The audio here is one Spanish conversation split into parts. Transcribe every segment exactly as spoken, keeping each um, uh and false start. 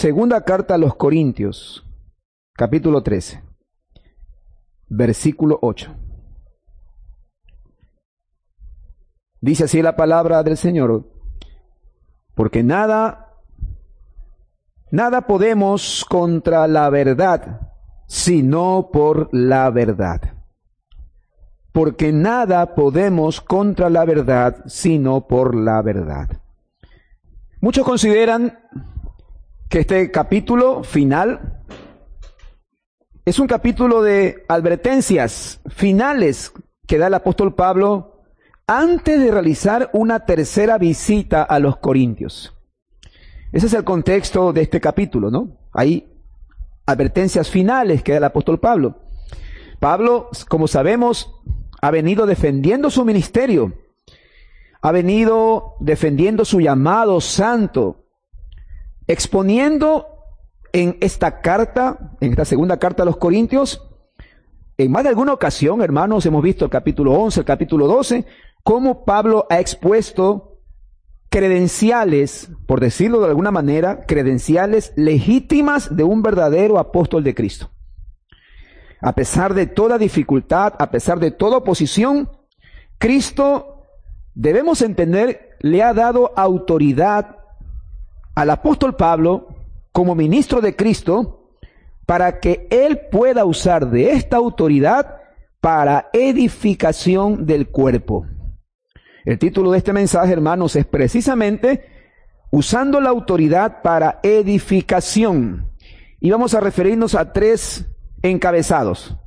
Segunda carta a los Corintios, capítulo trece, versículo ocho. Dice así la palabra del Señor: porque nada, nada podemos contra la verdad, sino por la verdad. Porque nada podemos contra la verdad, sino por la verdad. Muchos consideran que este capítulo final es un capítulo de advertencias finales que da el apóstol Pablo antes de realizar una tercera visita a los Corintios. Ese es el contexto de este capítulo, ¿no? Hay advertencias finales que da el apóstol Pablo. Pablo, como sabemos, ha venido defendiendo su ministerio, ha venido defendiendo su llamado santo, exponiendo en esta carta, en esta segunda carta a los Corintios, en más de alguna ocasión, hermanos, hemos visto el capítulo once, el capítulo doce, cómo Pablo ha expuesto credenciales, por decirlo de alguna manera, credenciales legítimas de un verdadero apóstol de Cristo. A pesar de toda dificultad, a pesar de toda oposición, Cristo, debemos entender, le ha dado autoridad al apóstol Pablo como ministro de Cristo para que él pueda usar de esta autoridad para edificación del cuerpo. El título de este mensaje, hermanos, es precisamente usando la autoridad para edificación. Y vamos a referirnos a tres encabezados.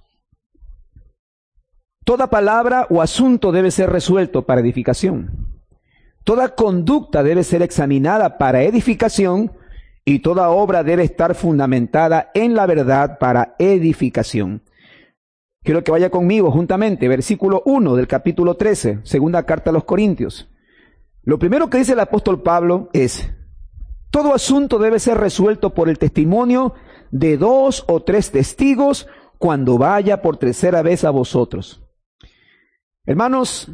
Toda palabra o asunto debe ser resuelto para edificación. Toda conducta debe ser examinada para edificación y toda obra debe estar fundamentada en la verdad para edificación. Quiero que vaya conmigo juntamente, versículo uno del capítulo trece, segunda carta a los Corintios. Lo primero que dice el apóstol Pablo es: todo asunto debe ser resuelto por el testimonio de dos o tres testigos cuando vaya por tercera vez a vosotros. Hermanos,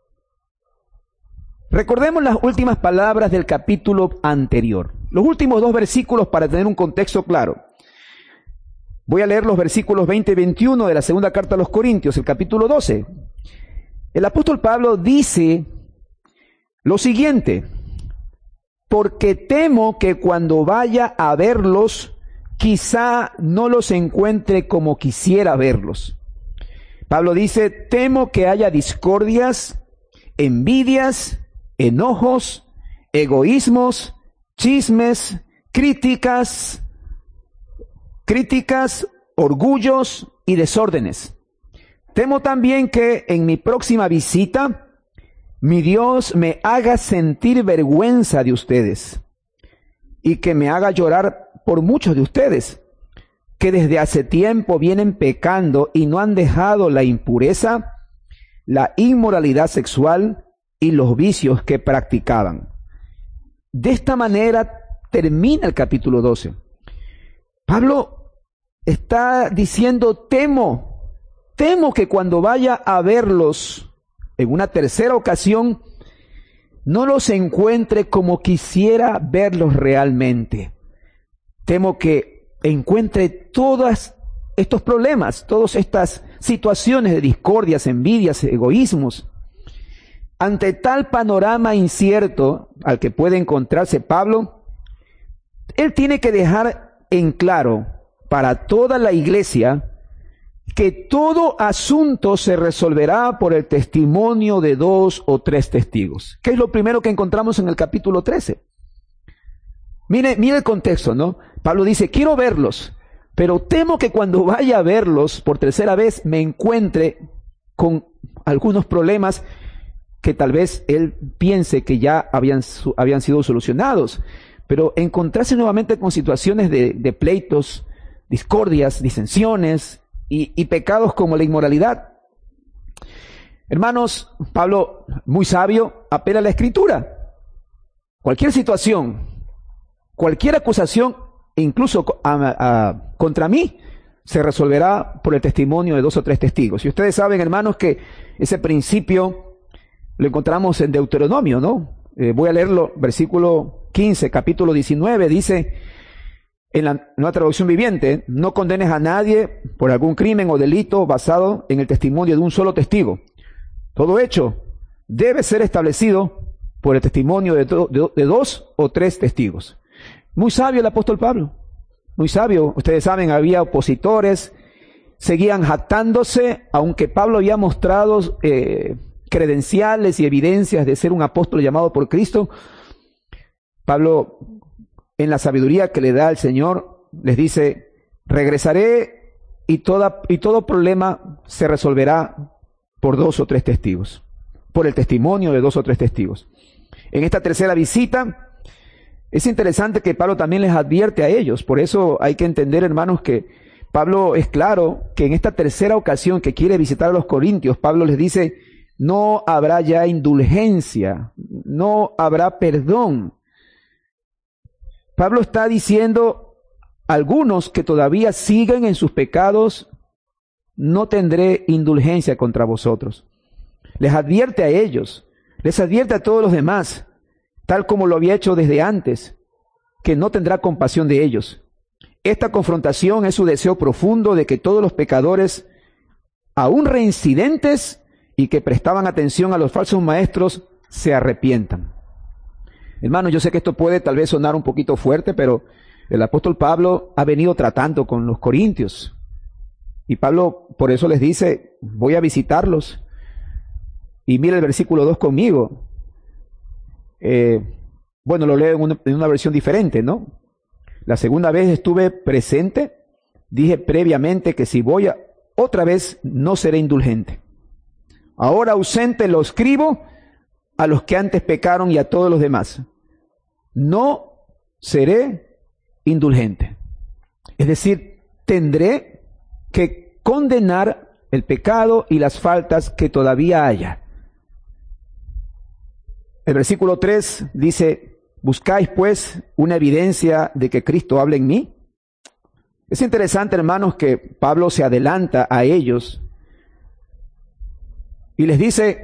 recordemos las últimas palabras del capítulo anterior, los últimos dos versículos para tener un contexto claro. Voy a leer los versículos veinte y veintiuno de la segunda carta a los Corintios, el capítulo doce. El apóstol Pablo dice lo siguiente: porque temo que cuando vaya a verlos, quizá no los encuentre como quisiera verlos. Pablo dice: temo que haya discordias, envidias, enojos, egoísmos, chismes, críticas, críticas, orgullos y desórdenes. Temo también que en mi próxima visita, mi Dios me haga sentir vergüenza de ustedes y que me haga llorar por muchos de ustedes, que desde hace tiempo vienen pecando y no han dejado la impureza, la inmoralidad sexual y los vicios que practicaban. De esta manera termina el capítulo doce. Pablo está diciendo: temo, temo que cuando vaya a verlos en una tercera ocasión, no los encuentre como quisiera verlos realmente. Temo que encuentre todos estos problemas, todas estas situaciones de discordias, envidias, egoísmos. Ante tal panorama incierto al que puede encontrarse Pablo, él tiene que dejar en claro para toda la iglesia que todo asunto se resolverá por el testimonio de dos o tres testigos. ¿Qué es lo primero que encontramos en el capítulo trece? Mire, mire el contexto, ¿no? Pablo dice: quiero verlos, pero temo que cuando vaya a verlos por tercera vez me encuentre con algunos problemas que tal vez él piense que ya habían, habían sido solucionados, pero encontrarse nuevamente con situaciones de, de pleitos, discordias, disensiones y, y pecados como la inmoralidad. Hermanos, Pablo, muy sabio, apela a la Escritura. Cualquier situación, cualquier acusación, incluso a, a, contra mí, se resolverá por el testimonio de dos o tres testigos. Y ustedes saben, hermanos, que ese principio lo encontramos en Deuteronomio, ¿no? Eh, voy a leerlo, versículo quince, capítulo diecinueve, dice: En la Nueva Traducción Viviente, no condenes a nadie por algún crimen o delito basado en el testimonio de un solo testigo. Todo hecho debe ser establecido por el testimonio de, do, de, de dos o tres testigos. Muy sabio el apóstol Pablo, muy sabio. Ustedes saben, había opositores, seguían jactándose, aunque Pablo había mostrado eh, credenciales y evidencias de ser un apóstol llamado por Cristo. Pablo, en la sabiduría que le da el Señor, les dice: regresaré y, toda, y todo problema se resolverá por dos o tres testigos, por el testimonio de dos o tres testigos. En esta tercera visita, es interesante que Pablo también les advierte a ellos. Por eso hay que entender, hermanos, que Pablo es claro que en esta tercera ocasión que quiere visitar a los corintios, Pablo les dice: no habrá ya indulgencia, no habrá perdón. Pablo está diciendo a algunos que todavía siguen en sus pecados: no tendré indulgencia contra vosotros. Les advierte a ellos, les advierte a todos los demás, tal como lo había hecho desde antes, que no tendrá compasión de ellos. Esta confrontación es su deseo profundo de que todos los pecadores, aún reincidentes y que prestaban atención a los falsos maestros, se arrepientan. Hermanos, yo sé que esto puede tal vez sonar un poquito fuerte, pero el apóstol Pablo ha venido tratando con los corintios. Y Pablo por eso les dice: voy a visitarlos. Y mira el versículo dos conmigo. Eh, bueno, lo leo en una, en una versión diferente, ¿no? La segunda vez estuve presente, dije previamente que si voy a, otra vez no seré indulgente. Ahora ausente lo escribo a los que antes pecaron y a todos los demás: no seré indulgente. Es decir, tendré que condenar el pecado y las faltas que todavía haya. El versículo tres dice: ¿buscáis pues una evidencia de que Cristo habla en mí? Es interesante, hermanos, que Pablo se adelanta a ellos y les dice: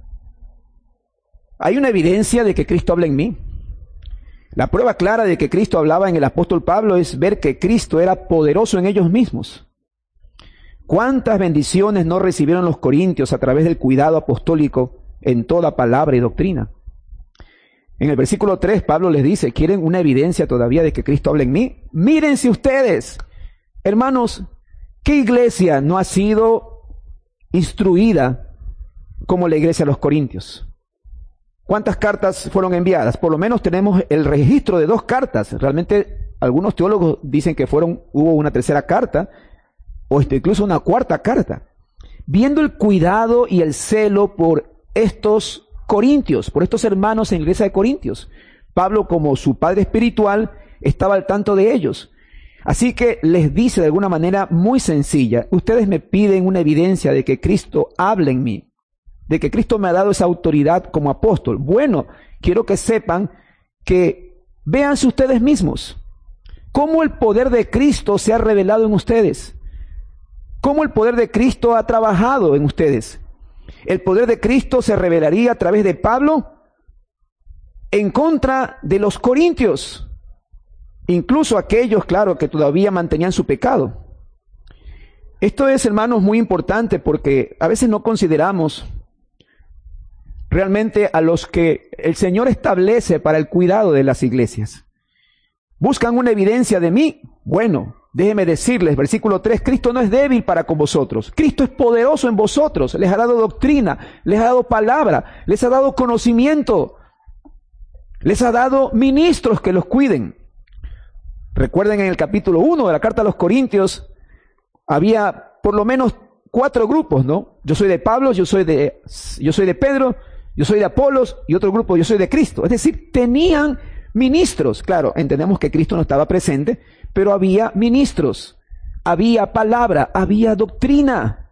¿hay una evidencia de que Cristo habla en mí? La prueba clara de que Cristo hablaba en el apóstol Pablo es ver que Cristo era poderoso en ellos mismos. ¿Cuántas bendiciones no recibieron los corintios a través del cuidado apostólico en toda palabra y doctrina? En el versículo tres, Pablo les dice: ¿quieren una evidencia todavía de que Cristo habla en mí? Mírense ustedes. Hermanos, ¿qué iglesia no ha sido instruida como la iglesia de los corintios? ¿Cuántas cartas fueron enviadas? Por lo menos tenemos el registro de dos cartas. Realmente algunos teólogos dicen que fueron, hubo una tercera carta o incluso una cuarta carta. Viendo el cuidado y el celo por estos corintios, por estos hermanos en la iglesia de Corintios, Pablo, como su padre espiritual, estaba al tanto de ellos. Así que les dice de alguna manera muy sencilla: ustedes me piden una evidencia de que Cristo habla en mí, de que Cristo me ha dado esa autoridad como apóstol. Bueno, quiero que sepan que véanse ustedes mismos, cómo el poder de Cristo se ha revelado en ustedes, cómo el poder de Cristo ha trabajado en ustedes. El poder de Cristo se revelaría a través de Pablo en contra de los corintios, incluso aquellos, claro, que todavía mantenían su pecado. Esto es, hermanos, muy importante porque a veces no consideramos realmente a los que el Señor establece para el cuidado de las iglesias. ¿Buscan una evidencia de mí? Bueno, déjeme decirles, versículo tres, Cristo no es débil para con vosotros. Cristo es poderoso en vosotros. Les ha dado doctrina, les ha dado palabra, les ha dado conocimiento, les ha dado ministros que los cuiden. Recuerden, en el capítulo uno de la carta a los Corintios, había por lo menos cuatro grupos, ¿no? Yo soy de Pablo, yo soy de, yo soy de Pedro, yo soy de Apolos, y otro grupo, yo soy de Cristo. Es decir, tenían ministros. Claro, entendemos que Cristo no estaba presente, pero había ministros, había palabra, había doctrina.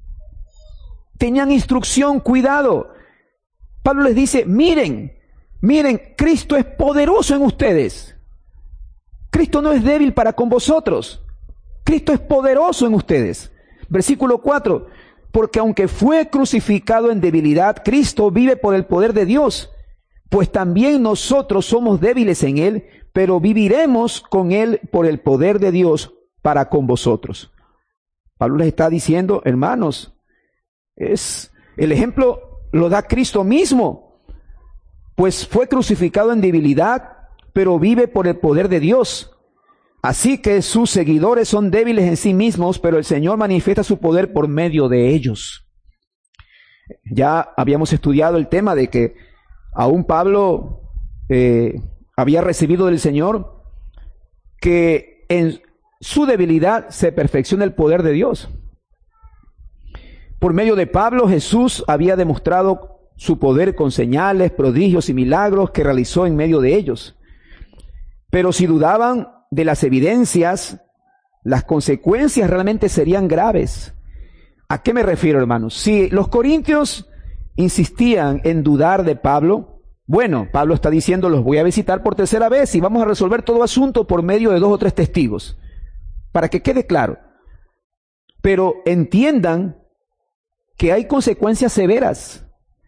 Tenían instrucción, cuidado. Pablo les dice: miren, miren, Cristo es poderoso en ustedes. Cristo no es débil para con vosotros. Cristo es poderoso en ustedes. Versículo cuatro, porque aunque fue crucificado en debilidad, Cristo vive por el poder de Dios, pues también nosotros somos débiles en Él, pero viviremos con él por el poder de Dios para con vosotros. Pablo les está diciendo, hermanos, es el ejemplo lo da Cristo mismo, pues fue crucificado en debilidad, pero vive por el poder de Dios. Así que sus seguidores son débiles en sí mismos, pero el Señor manifiesta su poder por medio de ellos. Ya habíamos estudiado el tema de que aún Pablo eh, había recibido del Señor que en su debilidad se perfecciona el poder de Dios. Por medio de Pablo, Jesús había demostrado su poder con señales, prodigios y milagros que realizó en medio de ellos. Pero si dudaban de las evidencias, las consecuencias realmente serían graves. ¿A qué me refiero, hermanos? Si los corintios insistían en dudar de Pablo, bueno, Pablo está diciendo, los voy a visitar por tercera vez y vamos a resolver todo asunto por medio de dos o tres testigos, para que quede claro. Pero entiendan que hay consecuencias severas.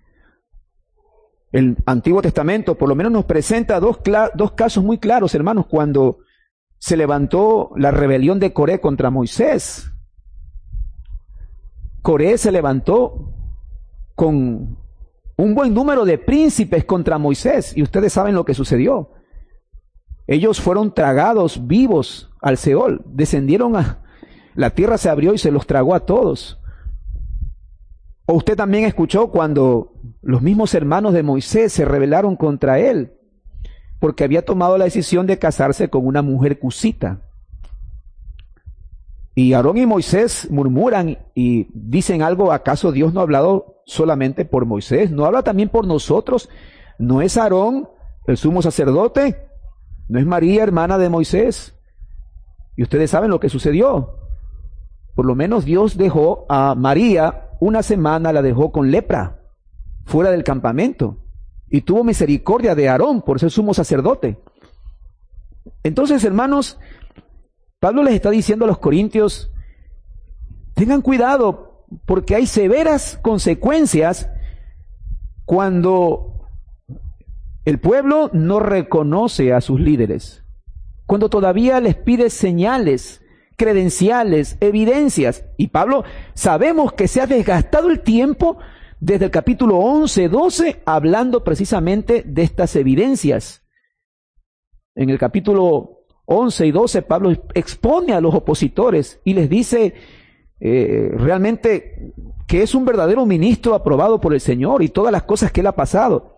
El Antiguo Testamento por lo menos nos presenta dos, dos casos muy claros, hermanos, cuando se levantó la rebelión de Coré contra Moisés. Coré se levantó con un buen número de príncipes contra Moisés, y ustedes saben lo que sucedió. Ellos fueron tragados vivos al Seol, descendieron a... la tierra se abrió y se los tragó a todos. O usted también escuchó cuando los mismos hermanos de Moisés se rebelaron contra él, porque había tomado la decisión de casarse con una mujer cusita. Y Aarón y Moisés murmuran y dicen algo, ¿acaso Dios no ha hablado solamente por Moisés? ¿No habla también por nosotros? ¿No es Aarón el sumo sacerdote? ¿No es María, hermana de Moisés? Y ustedes saben lo que sucedió. Por lo menos Dios dejó a María, una semana la dejó con lepra, fuera del campamento. Y tuvo misericordia de Aarón por ser sumo sacerdote. Entonces, hermanos, Pablo les está diciendo a los corintios, tengan cuidado, porque hay severas consecuencias cuando el pueblo no reconoce a sus líderes, cuando todavía les pide señales, credenciales, evidencias. Y Pablo, sabemos que se ha desgastado el tiempo desde el capítulo once, doce, hablando precisamente de estas evidencias. En el capítulo once y doce, Pablo expone a los opositores y les dice eh, realmente que es un verdadero ministro aprobado por el Señor y todas las cosas que él ha pasado.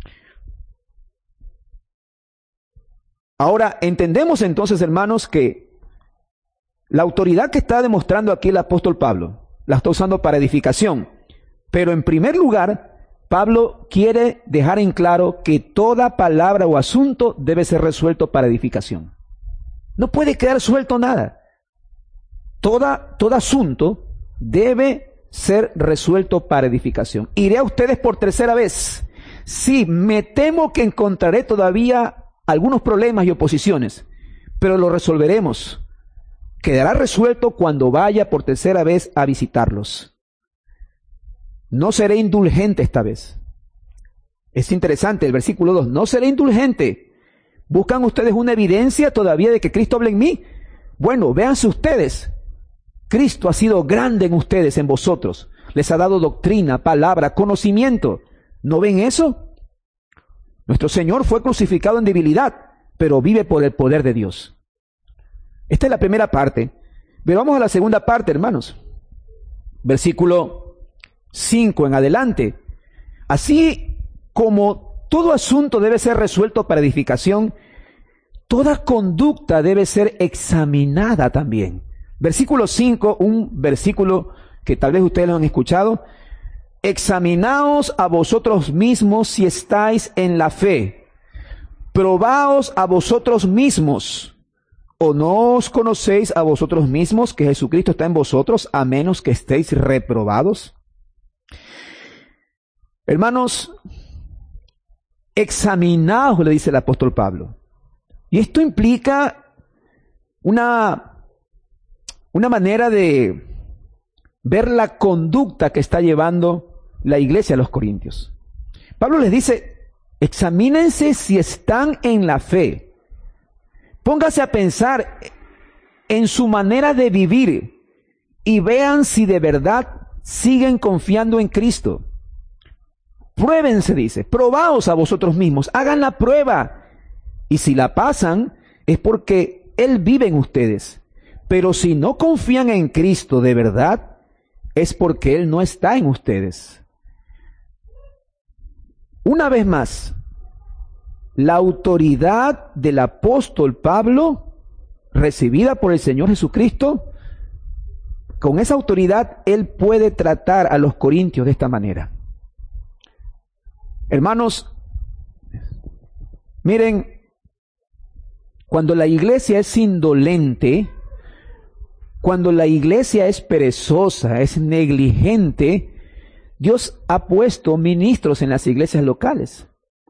Ahora, entendemos entonces, hermanos, que la autoridad que está demostrando aquí el apóstol Pablo, la está usando para edificación. Pero en primer lugar, Pablo quiere dejar en claro que toda palabra o asunto debe ser resuelto para edificación. No puede quedar suelto nada. Toda, todo asunto debe ser resuelto para edificación. Iré a ustedes por tercera vez. Sí, me temo que encontraré todavía algunos problemas y oposiciones, pero lo resolveremos. Quedará resuelto cuando vaya por tercera vez a visitarlos. No seré indulgente esta vez. Es interesante el versículo dos. No seré indulgente. ¿Buscan ustedes una evidencia todavía de que Cristo habla en mí? Bueno, véanse ustedes. Cristo ha sido grande en ustedes, en vosotros. Les ha dado doctrina, palabra, conocimiento. ¿No ven eso? Nuestro Señor fue crucificado en debilidad, pero vive por el poder de Dios. Esta es la primera parte. Pero vamos a la segunda parte, hermanos. Versículo cinco en adelante. Así como todo asunto debe ser resuelto para edificación, toda conducta debe ser examinada también. Versículo cinco, un versículo que tal vez ustedes lo han escuchado. Examinaos a vosotros mismos si estáis en la fe. Probaos a vosotros mismos. ¿O no os conocéis a vosotros mismos que Jesucristo está en vosotros, a menos que estéis reprobados? Hermanos, examinaos, le dice el apóstol Pablo. Y esto implica una, una manera de ver la conducta que está llevando la iglesia a los corintios. Pablo les dice, examínense si están en la fe. Póngase a pensar en su manera de vivir y vean si de verdad siguen confiando en Cristo. Pruébense, dice, probaos a vosotros mismos, hagan la prueba. Y si la pasan, es porque Él vive en ustedes. Pero si no confían en Cristo de verdad, es porque Él no está en ustedes. Una vez más, la autoridad del apóstol Pablo, recibida por el Señor Jesucristo, con esa autoridad Él puede tratar a los corintios de esta manera. Hermanos, miren, cuando la iglesia es indolente, cuando la iglesia es perezosa, es negligente, Dios ha puesto ministros en las iglesias locales.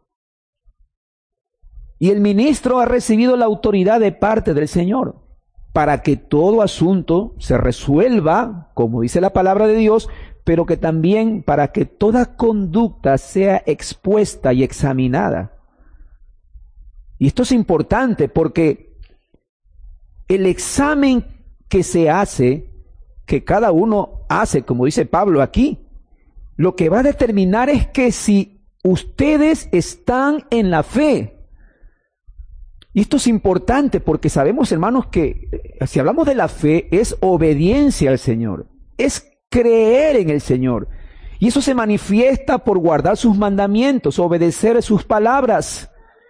Y el ministro ha recibido la autoridad de parte del Señor para que todo asunto se resuelva, como dice la palabra de Dios, pero que también para que toda conducta sea expuesta y examinada. Y esto es importante porque el examen que se hace, que cada uno hace, como dice Pablo aquí, lo que va a determinar es que si ustedes están en la fe. Y esto es importante porque sabemos, hermanos, que si hablamos de la fe es obediencia al Señor, es creer en el Señor. Y eso se manifiesta por guardar sus mandamientos, obedecer sus palabras.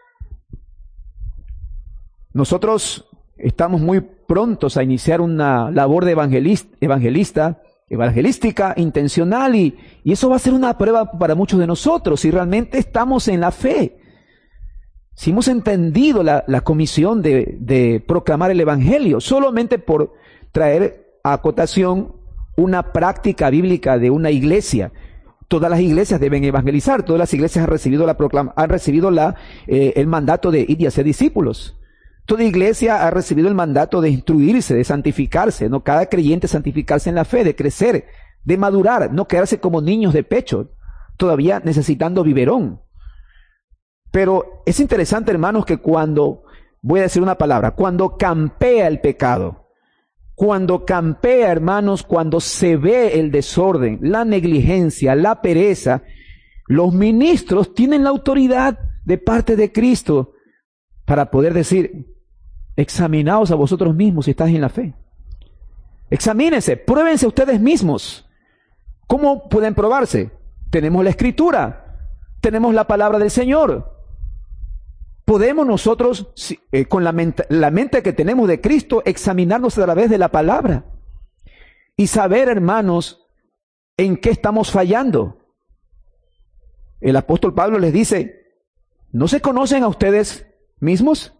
Nosotros estamos muy prontos a iniciar una labor de evangelista, evangelista evangelística intencional y, y eso va a ser una prueba para muchos de nosotros si realmente estamos en la fe. Si hemos entendido la, la comisión de, de proclamar el Evangelio, solamente por traer a acotación una práctica bíblica de una iglesia. Todas las iglesias deben evangelizar, todas las iglesias han recibido, la proclama, han recibido la, eh, el mandato de ir y hacer discípulos. Toda iglesia ha recibido el mandato de instruirse, de santificarse, ¿no? Cada creyente santificarse en la fe, de crecer, de madurar, no quedarse como niños de pecho, todavía necesitando biberón. Pero es interesante, hermanos, que cuando, voy a decir una palabra, cuando campea el pecado, cuando campea, hermanos, cuando se ve el desorden, la negligencia, la pereza, los ministros tienen la autoridad de parte de Cristo para poder decir, examinaos a vosotros mismos si estáis en la fe. Examínense, pruébense ustedes mismos. ¿Cómo pueden probarse? Tenemos la Escritura, tenemos la palabra del Señor. Podemos nosotros, eh, con la mente, la mente que tenemos de Cristo, examinarnos a través de la palabra y saber, hermanos, en qué estamos fallando. El apóstol Pablo les dice, ¿no se conocen a ustedes mismos?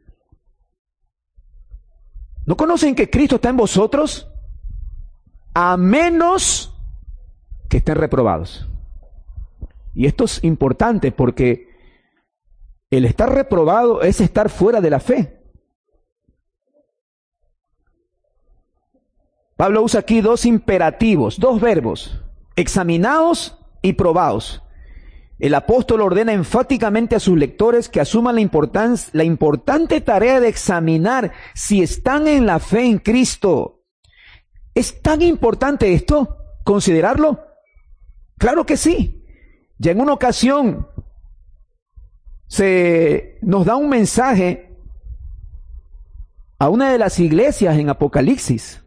¿No conocen que Cristo está en vosotros? A menos que estén reprobados. Y esto es importante porque el estar reprobado es estar fuera de la fe. Pablo usa aquí dos imperativos, dos verbos, examinaos y probaos. El apóstol ordena enfáticamente a sus lectores que asuman la, importancia, la importante tarea de examinar si están en la fe en Cristo. ¿Es tan importante esto? ¿Considerarlo? Claro que sí. Ya en una ocasión se nos da un mensaje a una de las iglesias en Apocalipsis.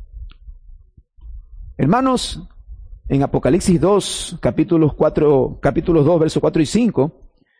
Hermanos, en Apocalipsis dos, capítulos cuatro, capítulos dos, versos cuatro y cinco,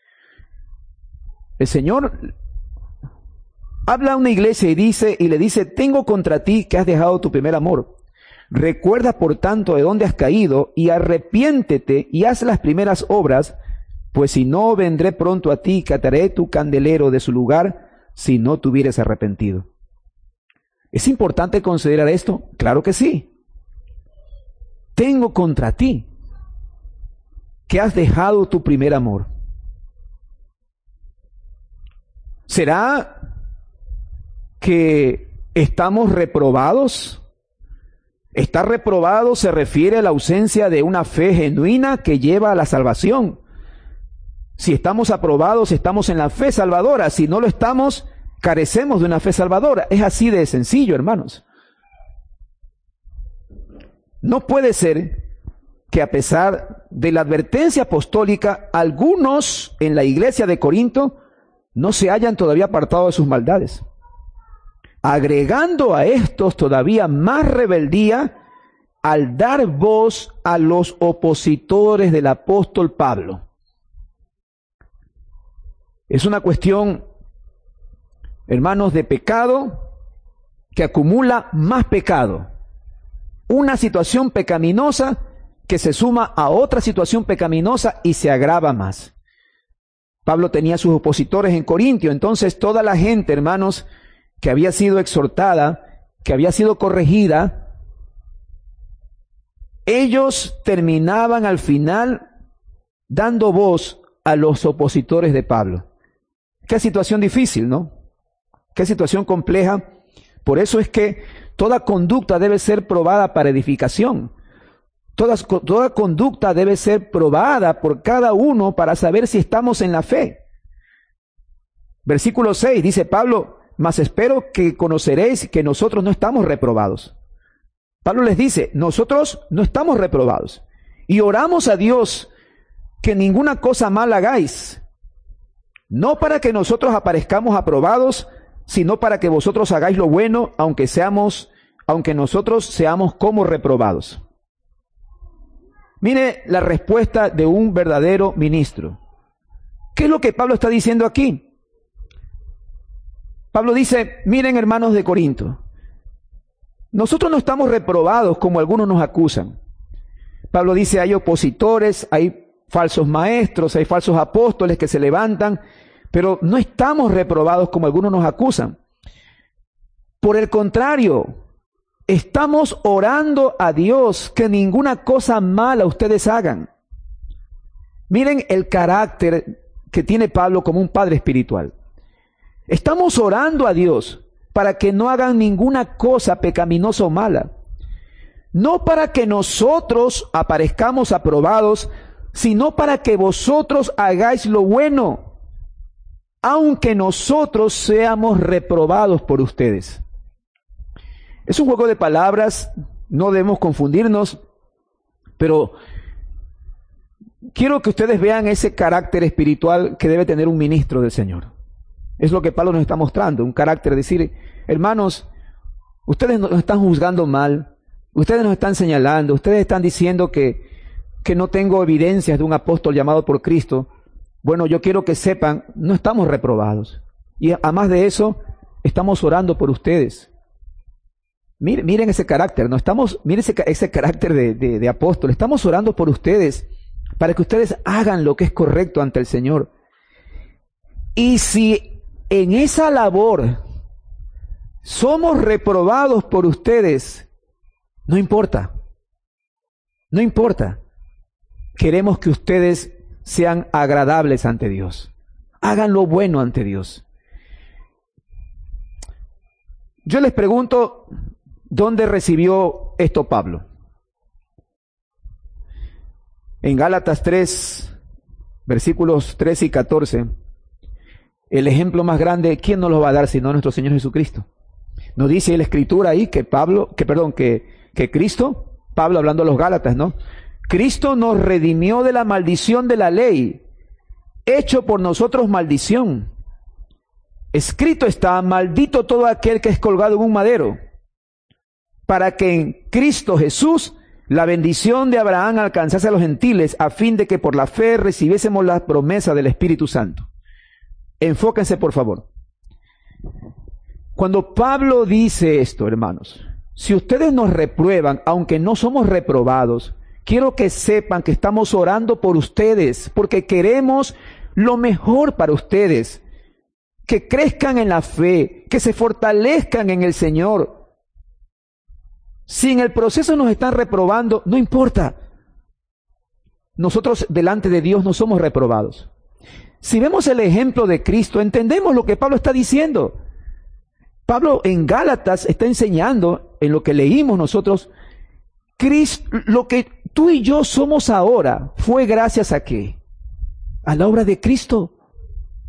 el Señor habla a una iglesia y dice, y le dice, tengo contra ti que has dejado tu primer amor. Recuerda, por tanto, de dónde has caído y arrepiéntete y haz las primeras obras, pues si no, vendré pronto a ti y quitaré tu candelero de su lugar si no te hubieres arrepentido. ¿Es importante considerar esto? Claro que sí. Tengo contra ti que has dejado tu primer amor. ¿Será que estamos reprobados? Estar reprobado se refiere a la ausencia de una fe genuina que lleva a la salvación. Si estamos aprobados, estamos en la fe salvadora. Si no lo estamos, carecemos de una fe salvadora. Es así de sencillo, hermanos. No puede ser que a pesar de la advertencia apostólica, algunos en la iglesia de Corinto no se hayan todavía apartado de sus maldades, agregando a estos todavía más rebeldía al dar voz a los opositores del apóstol Pablo. Es una cuestión, hermanos, de pecado que acumula más pecado. Una situación pecaminosa que se suma a otra situación pecaminosa y se agrava más. Pablo tenía sus opositores en Corintio, entonces toda la gente, hermanos, que había sido exhortada, que había sido corregida, ellos terminaban al final dando voz a los opositores de Pablo. Qué situación difícil, ¿no? Qué situación compleja. Por eso es que toda conducta debe ser probada para edificación. Toda, toda conducta debe ser probada por cada uno para saber si estamos en la fe. Versículo seis dice Pablo: mas espero que conoceréis que nosotros no estamos reprobados. Pablo les dice, nosotros no estamos reprobados. Y oramos a Dios que ninguna cosa mala hagáis, no para que nosotros aparezcamos aprobados, sino para que vosotros hagáis lo bueno, aunque seamos, aunque nosotros seamos como reprobados. Mire la respuesta de un verdadero ministro. ¿Qué es lo que Pablo está diciendo aquí? Pablo dice, miren, hermanos de Corinto, nosotros no estamos reprobados como algunos nos acusan. Pablo dice, hay opositores, hay falsos maestros, hay falsos apóstoles que se levantan, pero no estamos reprobados como algunos nos acusan. Por el contrario, estamos orando a Dios que ninguna cosa mala ustedes hagan. Miren el carácter que tiene Pablo como un padre espiritual. Estamos orando a Dios para que no hagan ninguna cosa pecaminosa o mala. No para que nosotros aparezcamos aprobados, sino para que vosotros hagáis lo bueno, aunque nosotros seamos reprobados por ustedes. Es un juego de palabras, no debemos confundirnos, pero quiero que ustedes vean ese carácter espiritual que debe tener un ministro del Señor. Es lo que Pablo nos está mostrando, un carácter de decir, hermanos, ustedes nos están juzgando mal, ustedes nos están señalando, ustedes están diciendo que, que no tengo evidencias de un apóstol llamado por Cristo. Bueno, yo quiero que sepan, no estamos reprobados. Y además de eso, estamos orando por ustedes. Miren, miren ese carácter, no estamos, miren ese, ese carácter de, de, de apóstol. Estamos orando por ustedes para que ustedes hagan lo que es correcto ante el Señor. Y si en esa labor somos reprobados por ustedes, no importa, no importa. Queremos que ustedes sean agradables ante Dios. Hagan lo bueno ante Dios. Yo les pregunto, ¿dónde recibió esto Pablo? En Gálatas tres, versículos trece y catorce, el ejemplo más grande, ¿quién nos lo va a dar sino nuestro Señor Jesucristo? Nos dice la Escritura ahí que Pablo, que perdón, que, que Cristo, Pablo hablando a los Gálatas, ¿no? Cristo nos redimió de la maldición de la ley, hecho por nosotros maldición. Escrito está, maldito todo aquel que es colgado en un madero, para que en Cristo Jesús la bendición de Abraham alcanzase a los gentiles, a fin de que por la fe recibiésemos la promesa del Espíritu Santo. Enfóquense, por favor. Cuando Pablo dice esto, hermanos, si ustedes nos reprueban, aunque no somos reprobados, quiero que sepan que estamos orando por ustedes, porque queremos lo mejor para ustedes, que crezcan en la fe, que se fortalezcan en el Señor. Si en el proceso nos están reprobando, no importa. Nosotros delante de Dios no somos reprobados. Si vemos el ejemplo de Cristo, entendemos lo que Pablo está diciendo. Pablo en Gálatas está enseñando, en lo que leímos nosotros, Cristo, lo que tú y yo somos ahora, fue gracias a qué? A la obra de Cristo.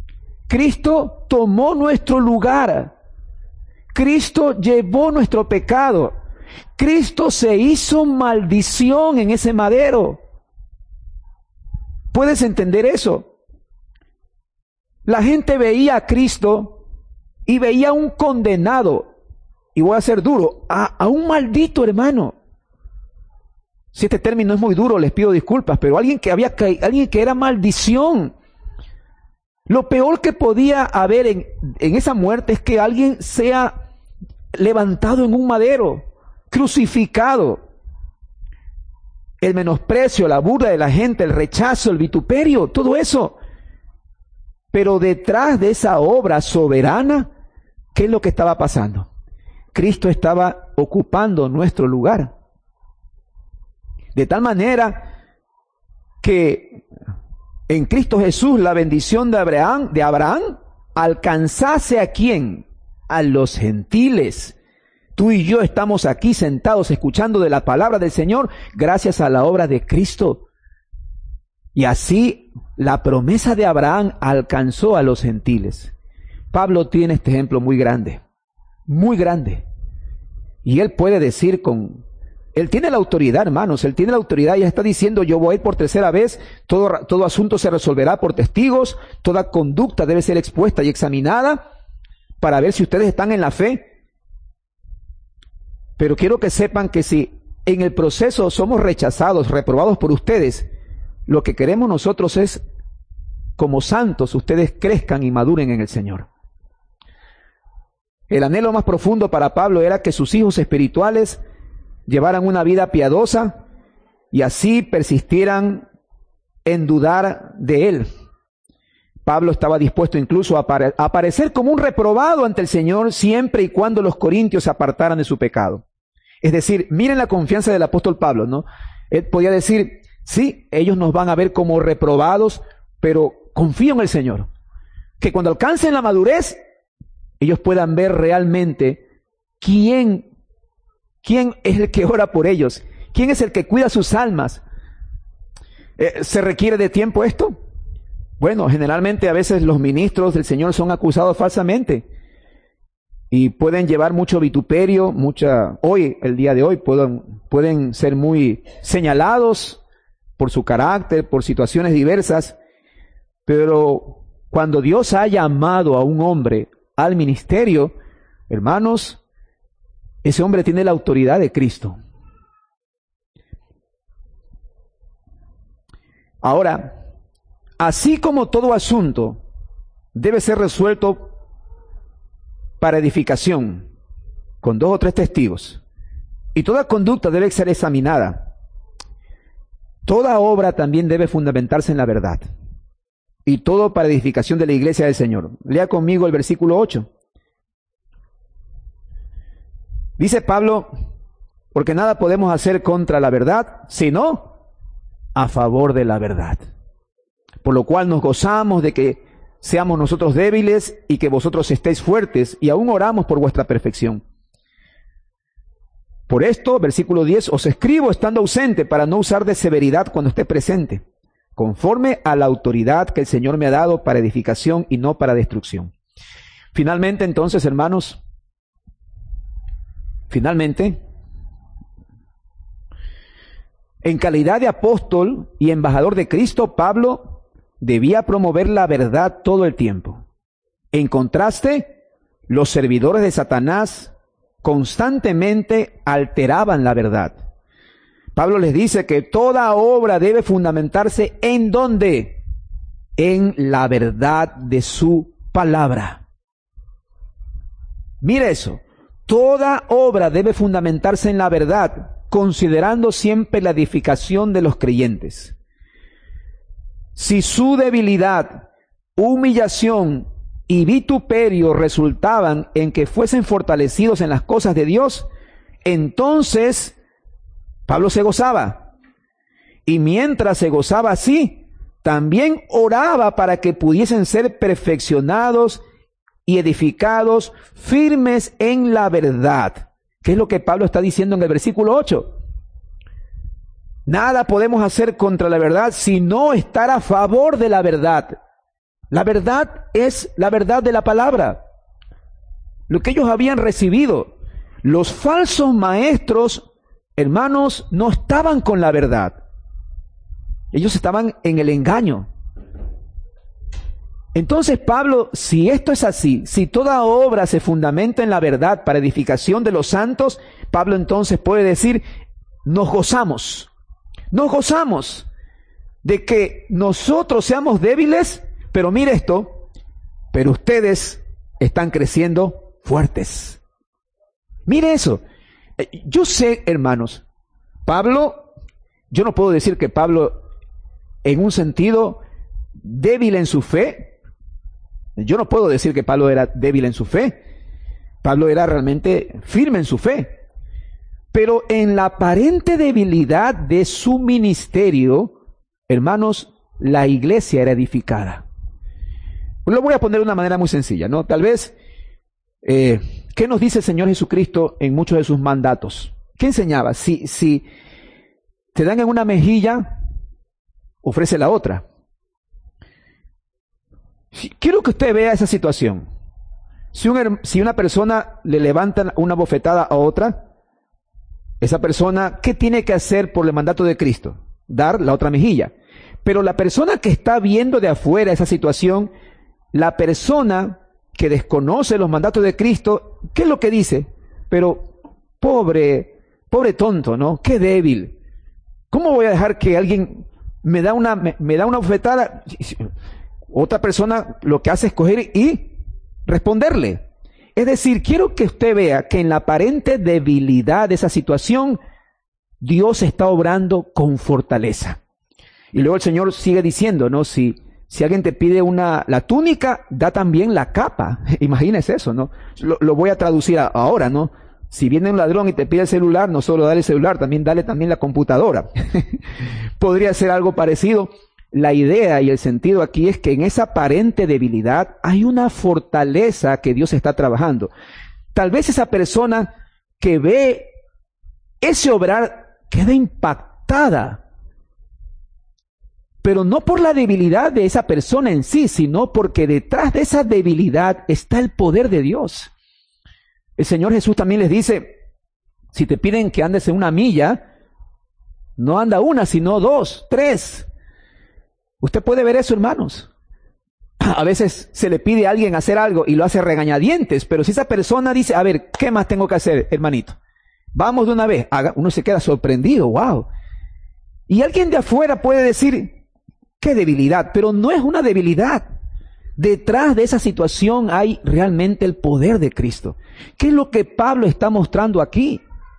Cristo tomó nuestro lugar. Cristo llevó nuestro pecado. Cristo se hizo maldición en ese madero. ¿Puedes entender eso? La gente veía a Cristo y veía a un condenado, y voy a ser duro, a, a un maldito hermano. Si este término es muy duro, les pido disculpas, pero alguien que había alguien que era maldición. Lo peor que podía haber en, en esa muerte es que alguien sea levantado en un madero, crucificado. El menosprecio, la burla de la gente, el rechazo, el vituperio, todo eso. Pero detrás de esa obra soberana, ¿qué es lo que estaba pasando? Cristo estaba ocupando nuestro lugar. De tal manera que en Cristo Jesús la bendición de Abraham, de Abraham alcanzase ¿a quién? A los gentiles. Tú y yo estamos aquí sentados escuchando de la palabra del Señor gracias a la obra de Cristo. Y así la promesa de Abraham alcanzó a los gentiles. Pablo tiene este ejemplo muy grande, muy grande. Y él puede decir con... Él tiene la autoridad, hermanos, él tiene la autoridad y está diciendo, yo voy a ir por tercera vez, todo, todo asunto se resolverá por testigos, toda conducta debe ser expuesta y examinada para ver si ustedes están en la fe. Pero quiero que sepan que si en el proceso somos rechazados, reprobados por ustedes, lo que queremos nosotros es, como santos, ustedes crezcan y maduren en el Señor. El anhelo más profundo para Pablo era que sus hijos espirituales llevaran una vida piadosa y así persistieran en dudar de él. Pablo estaba dispuesto incluso a, apare- a aparecer como un reprobado ante el Señor siempre y cuando los corintios se apartaran de su pecado. Es decir, miren la confianza del apóstol Pablo, ¿no? Él podía decir, sí, ellos nos van a ver como reprobados, pero confío en el Señor. Que cuando alcancen la madurez, ellos puedan ver realmente quién ¿Quién es el que ora por ellos? ¿Quién es el que cuida sus almas? Eh, ¿Se requiere de tiempo esto? Bueno, generalmente a veces los ministros del Señor son acusados falsamente y pueden llevar mucho vituperio, mucha, hoy, el día de hoy, pueden, pueden ser muy señalados por su carácter, por situaciones diversas, pero cuando Dios ha llamado a un hombre al ministerio, hermanos, ese hombre tiene la autoridad de Cristo. Ahora, así como todo asunto debe ser resuelto para edificación, con dos o tres testigos, y toda conducta debe ser examinada, toda obra también debe fundamentarse en la verdad, y todo para edificación de la iglesia del Señor. Lea conmigo el versículo ocho. Dice Pablo, porque nada podemos hacer contra la verdad, sino a favor de la verdad. Por lo cual nos gozamos de que seamos nosotros débiles y que vosotros estéis fuertes, y aún oramos por vuestra perfección. Por esto, versículo diez, os escribo estando ausente para no usar de severidad cuando esté presente, conforme a la autoridad que el Señor me ha dado para edificación y no para destrucción. Finalmente, entonces, hermanos, Finalmente, en calidad de apóstol y embajador de Cristo, Pablo debía promover la verdad todo el tiempo. En contraste, los servidores de Satanás constantemente alteraban la verdad. Pablo les dice que toda obra debe fundamentarse ¿en dónde? En la verdad de su palabra. Mire eso. Toda obra debe fundamentarse en la verdad, considerando siempre la edificación de los creyentes. Si su debilidad, humillación y vituperio resultaban en que fuesen fortalecidos en las cosas de Dios, entonces Pablo se gozaba. Y mientras se gozaba así, también oraba para que pudiesen ser perfeccionados y edificados, firmes en la verdad. ¿Qué es lo que Pablo está diciendo en el versículo ocho? Nada podemos hacer contra la verdad, sino estar a favor de la verdad. La verdad es la verdad de la palabra, lo que ellos habían recibido. Los falsos maestros, hermanos, no estaban con la verdad. Ellos estaban en el engaño. Entonces Pablo, si esto es así, si toda obra se fundamenta en la verdad para edificación de los santos, Pablo entonces puede decir, nos gozamos, nos gozamos de que nosotros seamos débiles, pero mire esto, pero ustedes están creciendo fuertes. Mire eso. Yo sé, hermanos, Pablo, yo no puedo decir que Pablo en un sentido débil en su fe. Yo no puedo decir que Pablo era débil en su fe. Pablo era realmente firme en su fe. Pero en la aparente debilidad de su ministerio, hermanos, la iglesia era edificada. Lo voy a poner de una manera muy sencilla, ¿no? Tal vez, eh, ¿qué nos dice el Señor Jesucristo en muchos de sus mandatos? ¿Qué enseñaba? Si, si te dan en una mejilla, ofrece la otra. Quiero que usted vea esa situación. Si, un, si una persona le levanta una bofetada a otra, esa persona, ¿qué tiene que hacer por el mandato de Cristo? Dar la otra mejilla. Pero la persona que está viendo de afuera esa situación, la persona que desconoce los mandatos de Cristo, ¿qué es lo que dice? Pero, pobre, pobre tonto, ¿no? Qué débil. ¿Cómo voy a dejar que alguien me da una, me, me da una bofetada? Otra persona lo que hace es coger y responderle. Es decir, quiero que usted vea que en la aparente debilidad de esa situación, Dios está obrando con fortaleza. Y luego el Señor sigue diciendo, ¿no? Si, si alguien te pide una, la túnica, da también la capa. Imagínese eso, ¿no? Lo, lo voy a traducir a, ahora, ¿no? Si viene un ladrón y te pide el celular, no solo dale el celular, también dale también la computadora. Podría ser algo parecido. La idea y el sentido aquí es que en esa aparente debilidad hay una fortaleza que Dios está trabajando. Tal vez esa persona que ve ese obrar queda impactada, pero no por la debilidad de esa persona en sí, sino porque detrás de esa debilidad está el poder de Dios. El Señor Jesús también les dice, si te piden que andes en una milla, no anda una, sino dos, tres. Usted puede ver eso, hermanos. A veces se le pide a alguien hacer algo y lo hace regañadientes, pero si esa persona dice, a ver, ¿qué más tengo que hacer, hermanito? Vamos de una vez. Uno se queda sorprendido, wow. Y alguien de afuera puede decir, qué debilidad, pero no es una debilidad. Detrás de esa situación hay realmente el poder de Cristo. ¿Qué es lo que Pablo está mostrando aquí?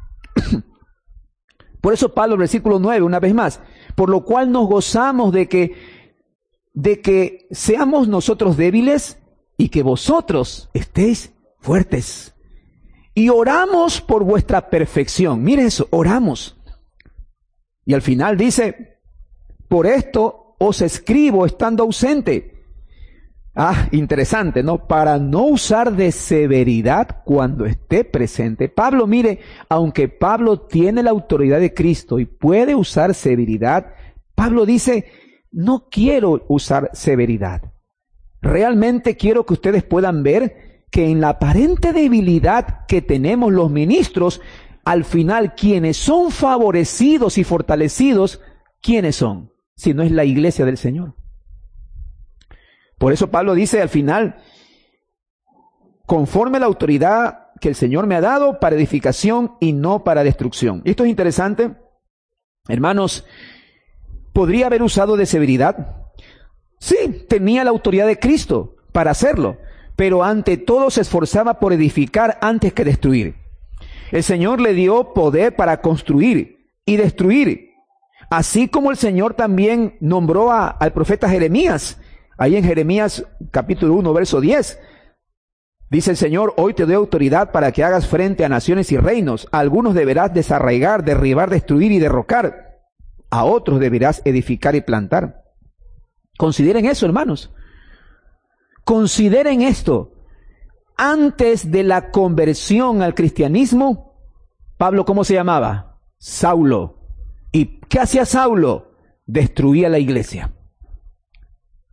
Por eso Pablo, versículo nueve, una vez más, por lo cual nos gozamos de que, de que seamos nosotros débiles y que vosotros estéis fuertes. Y oramos por vuestra perfección. Mire eso, oramos. Y al final dice, por esto os escribo estando ausente. Ah, interesante, ¿no? Para no usar de severidad cuando esté presente. Pablo, mire, aunque Pablo tiene la autoridad de Cristo y puede usar severidad, Pablo dice, no quiero usar severidad. Realmente quiero que ustedes puedan ver que en la aparente debilidad que tenemos los ministros, al final quienes son favorecidos y fortalecidos, ¿quiénes son? Si no es la iglesia del Señor. Por eso Pablo dice al final, conforme a la autoridad que el Señor me ha dado para edificación y no para destrucción. Y esto es interesante, hermanos, ¿podría haber usado de severidad? Sí, tenía la autoridad de Cristo para hacerlo, pero ante todo se esforzaba por edificar antes que destruir. El Señor le dio poder para construir y destruir, así como el Señor también nombró a, al profeta Jeremías. Ahí en Jeremías capítulo uno, verso diez, dice el Señor, hoy te doy autoridad para que hagas frente a naciones y reinos. A algunos deberás desarraigar, derribar, destruir y derrocar. A otros deberás edificar y plantar. Consideren eso, hermanos. Consideren esto. Antes de la conversión al cristianismo, Pablo, ¿cómo se llamaba? Saulo. ¿Y qué hacía Saulo? Destruía la iglesia.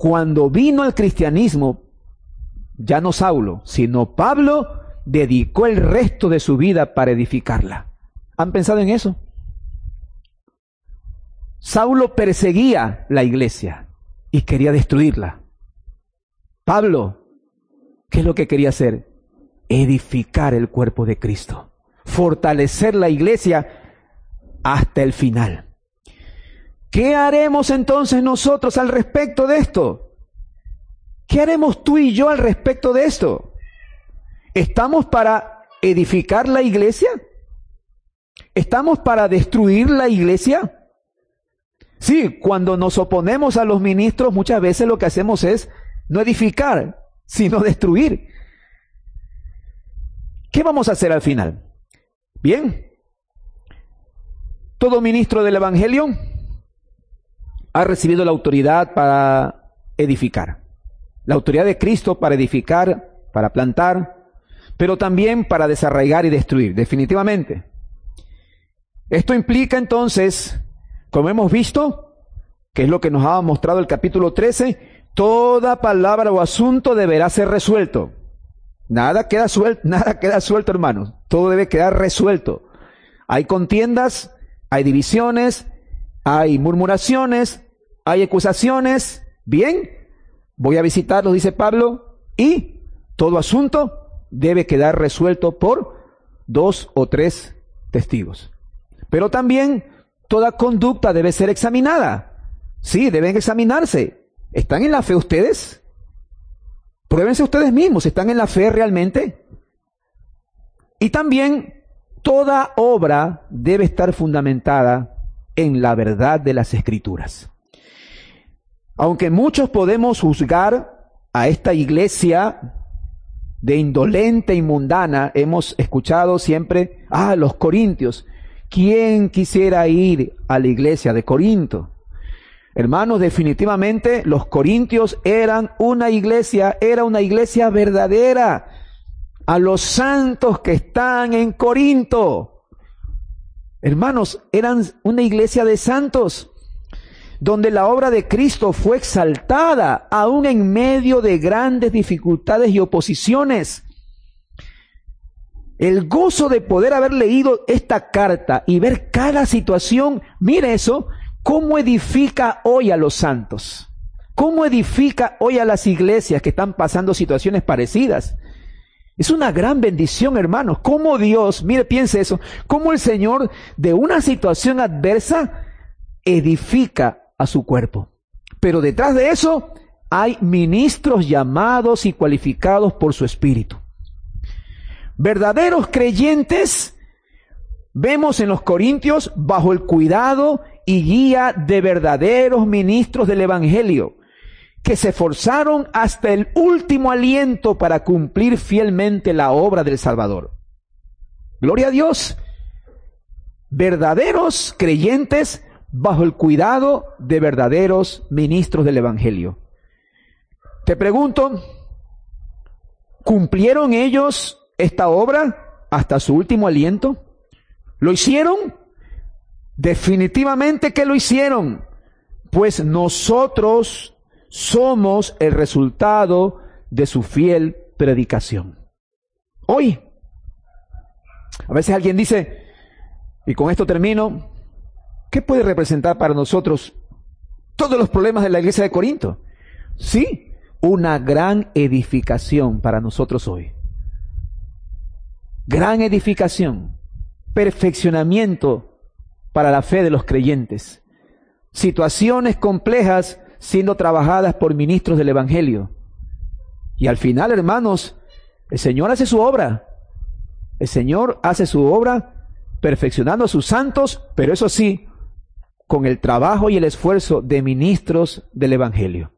cuando vino el cristianismo, ya no Saulo, sino Pablo, dedicó el resto de su vida para edificarla. ¿Han pensado en eso? Saulo perseguía la iglesia y quería destruirla. Pablo, ¿qué es lo que quería hacer? Edificar el cuerpo de Cristo, fortalecer la iglesia hasta el final. ¿Qué haremos entonces nosotros al respecto de esto? ¿Qué haremos tú y yo al respecto de esto? ¿Estamos para edificar la iglesia? ¿Estamos para destruir la iglesia? Sí, cuando nos oponemos a los ministros, muchas veces lo que hacemos es no edificar, sino destruir. ¿Qué vamos a hacer al final? Bien, todo ministro del Evangelio ha recibido la autoridad para edificar. La autoridad de Cristo para edificar, para plantar, pero también para desarraigar y destruir, definitivamente. Esto implica entonces, como hemos visto, que es lo que nos ha mostrado el capítulo trece, toda palabra o asunto deberá ser resuelto. Nada queda suelto, nada queda suelto, hermanos. Todo debe quedar resuelto. Hay contiendas, hay divisiones, hay murmuraciones, hay acusaciones. Bien, voy a visitarlos, dice Pablo, y todo asunto debe quedar resuelto por dos o tres testigos. Pero también toda conducta debe ser examinada. Sí, deben examinarse. ¿Están en la fe ustedes? Pruébense ustedes mismos, ¿están en la fe realmente? Y también toda obra debe estar fundamentada en la verdad de las Escrituras. Aunque muchos podemos juzgar a esta iglesia de indolente y mundana, hemos escuchado siempre, ah, los corintios. ¿Quién quisiera ir a la iglesia de Corinto? Hermanos, definitivamente los corintios eran una iglesia, era una iglesia verdadera. A los santos que están en Corinto. Hermanos, eran una iglesia de santos, donde la obra de Cristo fue exaltada, aún en medio de grandes dificultades y oposiciones. El gozo de poder haber leído esta carta y ver cada situación, mire eso, cómo edifica hoy a los santos, cómo edifica hoy a las iglesias que están pasando situaciones parecidas. Es una gran bendición, hermanos, cómo Dios, mire, piense eso, cómo el Señor de una situación adversa edifica a su cuerpo. Pero detrás de eso hay ministros llamados y cualificados por su Espíritu. Verdaderos creyentes vemos en los Corintios bajo el cuidado y guía de verdaderos ministros del Evangelio, que se esforzaron hasta el último aliento para cumplir fielmente la obra del Salvador. Gloria a Dios. Verdaderos creyentes bajo el cuidado de verdaderos ministros del Evangelio. Te pregunto, ¿cumplieron ellos esta obra hasta su último aliento? ¿Lo hicieron? Definitivamente que lo hicieron, pues nosotros somos el resultado de su fiel predicación. Hoy, a veces alguien dice, y con esto termino, ¿qué puede representar para nosotros todos los problemas de la iglesia de Corinto? Sí, una gran edificación para nosotros hoy. Gran edificación, perfeccionamiento para la fe de los creyentes. Situaciones complejas siendo trabajadas por ministros del Evangelio. Y al final, hermanos, el Señor hace su obra. El Señor hace su obra perfeccionando a sus santos, pero eso sí, con el trabajo y el esfuerzo de ministros del Evangelio.